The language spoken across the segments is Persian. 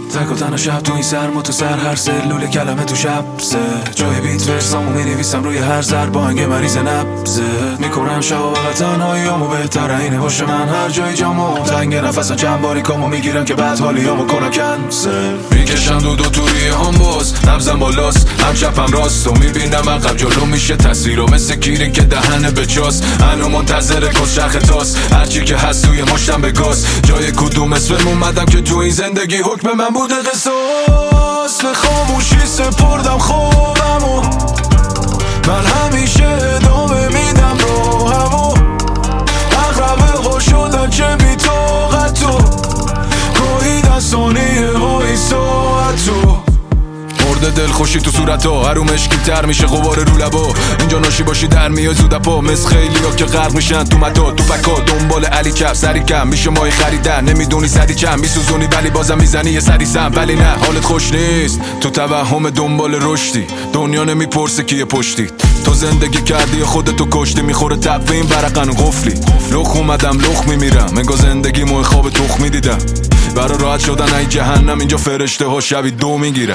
تک و تنها شب تو این سرما تو سر هر سلول کلمه تو شب جای بیت ورسامو مینویسم روی هر ضرب آهنگ مریض نبض میکنم شب و تنهاییامو بهتره اینه باشه من هر جای جامو تنگ نفسم چند باری کامو میگیرم که بعد حالیامو کنم کنسل میکشم دو توری هم باز نبزم بالاست هم چپم راست و میبینم عقب جلو میشه تصویر و مثل گیری که دهنه به چاس هنو منتظر کس شخ تاس هرچی که هست توی مشتم به گاز جای کدوم اسم اومدم که تو این زندگی حکم من بوده قصاص به خاموشی سپردم خوابمو من همیشه ادامه میدم راهمو اقربه ها شدن چه بی‌طاقتو گاهی دستانیه های ساعتو مرده دل خوشی تو صورتا هروم اشکی تر میشه غبار رو لبا اینجا ناشی باشی در میای زود پا مثل خیلی ها که غرق میشن تو متا تو بکا دنبال علی کف سری کم میشه مای خریدن نمیدونی سری چند میسوزونی ولی بازم میزنی یه سری سم ولی نه حالت خوش نیست تو توهم دنبال رشدی دنیا نمیپرسه کیه پشتی تو زندگی کردی خودتو کشتی میخوره تقویم برقن قفلی لخ اومدم لخ میمیرم انگار زندگی مو خواب تخمی دیدم برا راحت شدن ای جهنم اینجا فرشته ها شبی دو میگیرن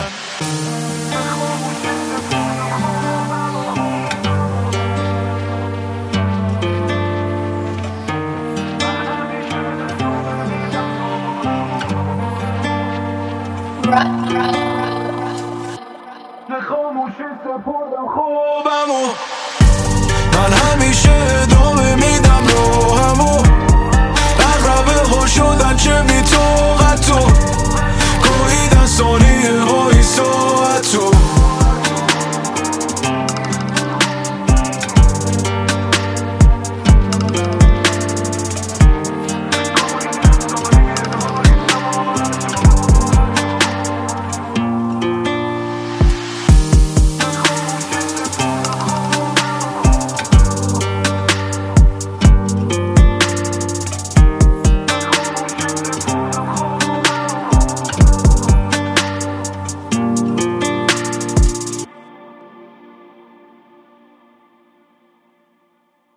خاموشی سپردم خوابمو من همیشه ادامه میدم راهمو اقربه ها شدن چه بی‌طاقتو